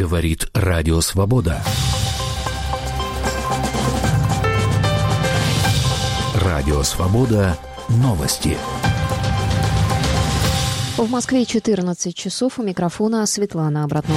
Говорит Радио Свобода. Радио Свобода. Новости. В Москве 14 часов. У микрофона Светлана Обратнова.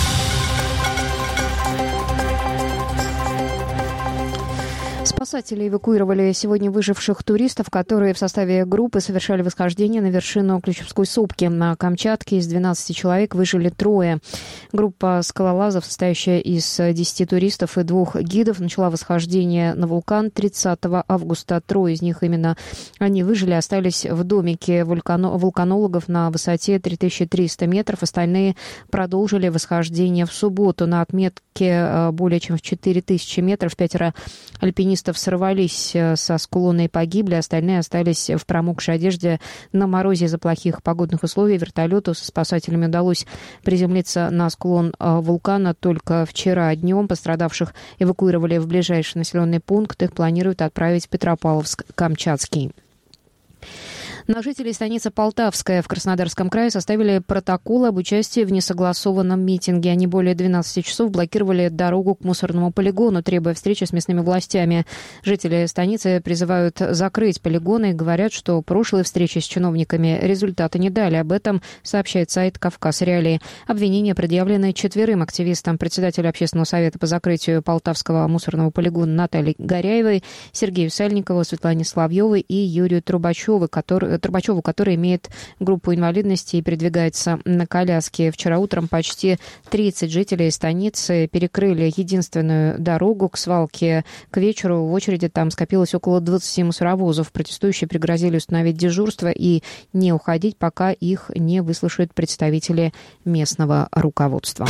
Спасатели эвакуировали сегодня выживших туристов, которые в составе группы совершали восхождение на вершину Ключевской сопки. На Камчатке из 12 человек выжили 3. Группа скалолазов, состоящая из 10 туристов и 2 гидов, начала восхождение на вулкан 30 августа. 3 из них именно они выжили, остались в домике вулканологов на высоте 3300 метров. Остальные продолжили восхождение в субботу. На отметке более чем в 4000 метров 5 альпинистов сорвались со склона и погибли, остальные остались в промокшей одежде на морозе из-за плохих погодных условий. Вертолету со спасателями удалось приземлиться на склон вулкана только вчера днем. Пострадавших эвакуировали в ближайший населенный пункт. Их планируют отправить в Петропавловск-Камчатский. На жителей станицы Полтавская в Краснодарском крае составили протокол об участии в несогласованном митинге. Они более 12 часов блокировали дорогу к мусорному полигону, требуя встречи с местными властями. Жители станицы призывают закрыть полигоны и говорят, что прошлые встречи с чиновниками результата не дали. Об этом сообщает сайт «Кавказ Реалии». Обвинения предъявлены 4 активистам: председателю общественного совета по закрытию Полтавского мусорного полигона Наталье Горяевой, Сергею Сальникову, Светлане Соловьевой и Юрию Трубачеву, который имеет группу инвалидности и передвигается на коляске. Вчера утром почти 30 жителей станицы перекрыли единственную дорогу к свалке. К вечеру в очереди там скопилось около 20 мусоровозов. Протестующие пригрозили установить дежурство и не уходить, пока их не выслушают представители местного руководства.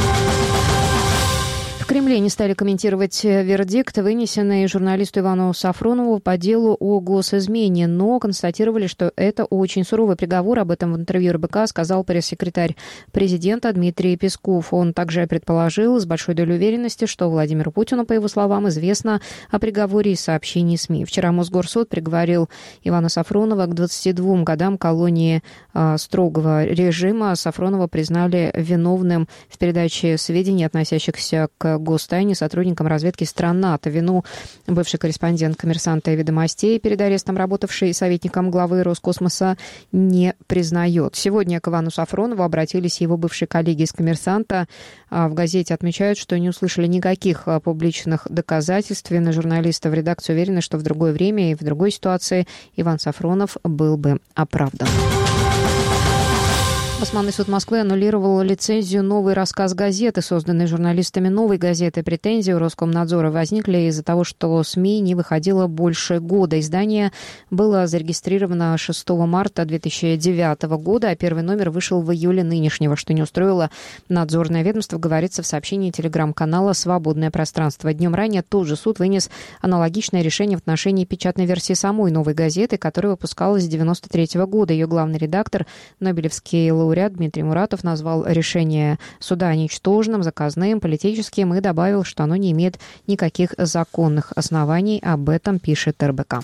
В Кремле не стали комментировать вердикт, вынесенный журналисту Ивану Сафронову по делу о госизмене, но констатировали, что это очень суровый приговор. Об этом в интервью РБК сказал пресс-секретарь президента Дмитрий Песков. Он также предположил с большой долей уверенности, что Владимиру Путину, по его словам, известно о приговоре из сообщений СМИ. Вчера Мосгорсуд приговорил Ивана Сафронова к 22 годам колонии строгого режима. Сафронова признали виновным в передаче сведений, относящихся к гостайне, сотрудникам разведки стран НАТО. Вину бывший корреспондент «Коммерсанта» и «Ведомостей», перед арестом работавший советником главы Роскосмоса, не признает. Сегодня к Ивану Сафронову обратились его бывшие коллеги из «Коммерсанта». В газете отмечают, что не услышали никаких публичных доказательств. На журналиста в редакции уверены, что в другое время и в другой ситуации Иван Сафронов был бы оправдан. Басманный суд Москвы аннулировал лицензию «Новый рассказ» газеты, созданной журналистами «Новой газеты». Претензии у Роскомнадзора возникли из-за того, что СМИ не выходило больше года. Издание было зарегистрировано 6 марта 2009 года, а первый номер вышел в июле нынешнего, что не устроило надзорное ведомство, говорится в сообщении телеграм-канала «Свободное пространство». Днем ранее тот же суд вынес аналогичное решение в отношении печатной версии самой «Новой газеты», которая выпускалась с 1993 года. Ее главный редактор, нобелевский лауреат Дмитрий Муратов, назвал решение суда ничтожным, заказным, политическим и добавил, что оно не имеет никаких законных оснований. Об этом пишет РБК.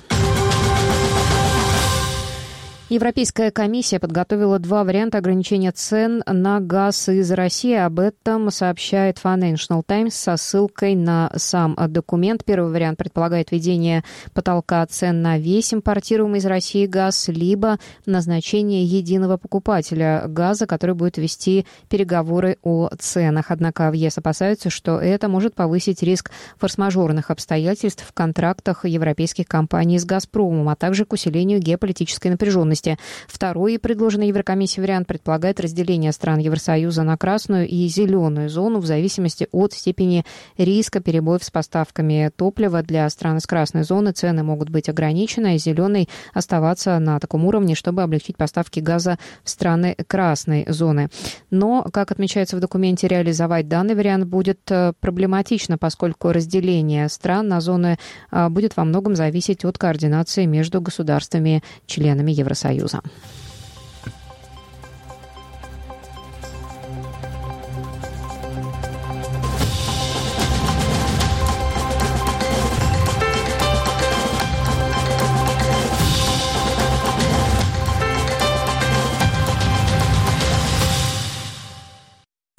Европейская комиссия подготовила 2 варианта ограничения цен на газ из России. Об этом сообщает Financial Times со ссылкой на сам документ. Первый вариант предполагает введение потолка цен на весь импортируемый из России газ, либо назначение единого покупателя газа, который будет вести переговоры о ценах. Однако в ЕС опасаются, что это может повысить риск форс-мажорных обстоятельств в контрактах европейских компаний с «Газпромом», а также к усилению геополитической напряженности. Второй, предложенный Еврокомиссией вариант, предполагает разделение стран Евросоюза на красную и зеленую зону в зависимости от степени риска перебоев с поставками топлива. Для стран из красной зоны цены могут быть ограничены, а из зеленой оставаться на таком уровне, чтобы облегчить поставки газа в страны красной зоны. Но, как отмечается в документе, реализовать данный вариант будет проблематично, поскольку разделение стран на зоны будет во многом зависеть от координации между государствами-членами Евросоюза.